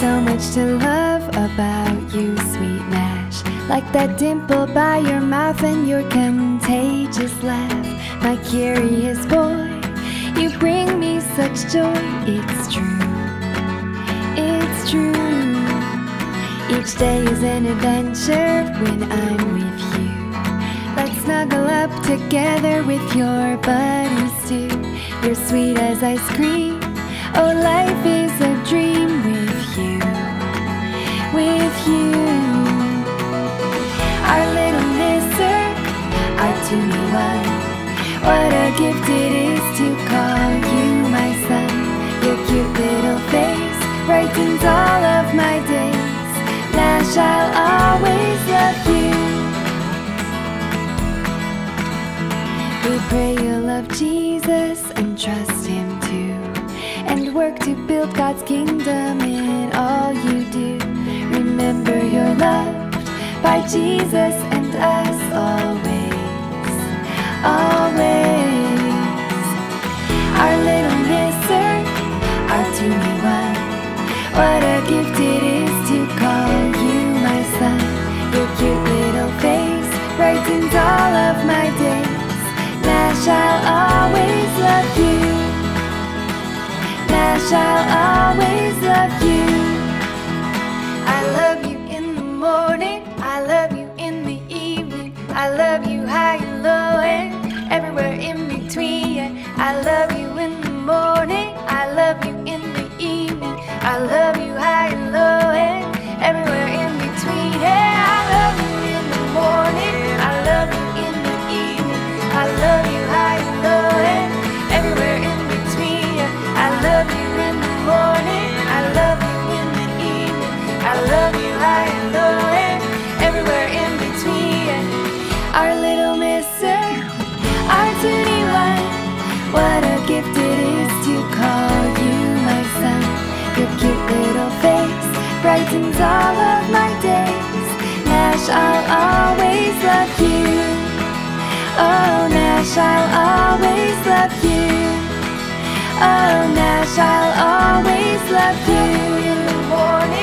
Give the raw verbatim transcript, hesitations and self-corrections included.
so much to love about you, sweet Nash. Like that dimple by your mouth and your contagious laugh. My curious boy, you bring me such joy. It's true, it's true. Each day is an adventure when I'm with you. Let's snuggle up together with your buddies too. You're sweet as ice cream. Oh, life is a dream with you, with you. Our little mister, our toony one. What a gift it is to call you my son. Your cute little face brightens all of my days. Nash, I'll always love you. We pray you'll love Jesus and trust Him too, and work to build God's kingdom in all you do. Remember you're loved by Jesus and us always, always. Our little mister, our toony one. What a gift it is to call you my son. Your cute little face brightens all of my days. Nash, I'll always love you. Nash, I'll always love you. I love you in the morning, I love you in the evening. I love you high and low and everywhere in between. Yeah. I love you in the morning, I love you in the evening. I love you high and low and everywhere in between. Yeah. I love you in the morning, I love you in the evening. I love you high and low and everywhere in between. Yeah. I love you in the morning, I love you in the evening. I love you high and low and everywhere in between. Yeah. Our little mister, our toony one. What a gift it is to call you my son. Your cute little face brightens all of my days. Nash, I'll always love you. Oh, Nash, I'll always love you. Oh, Nash, I'll always love you. In the morning,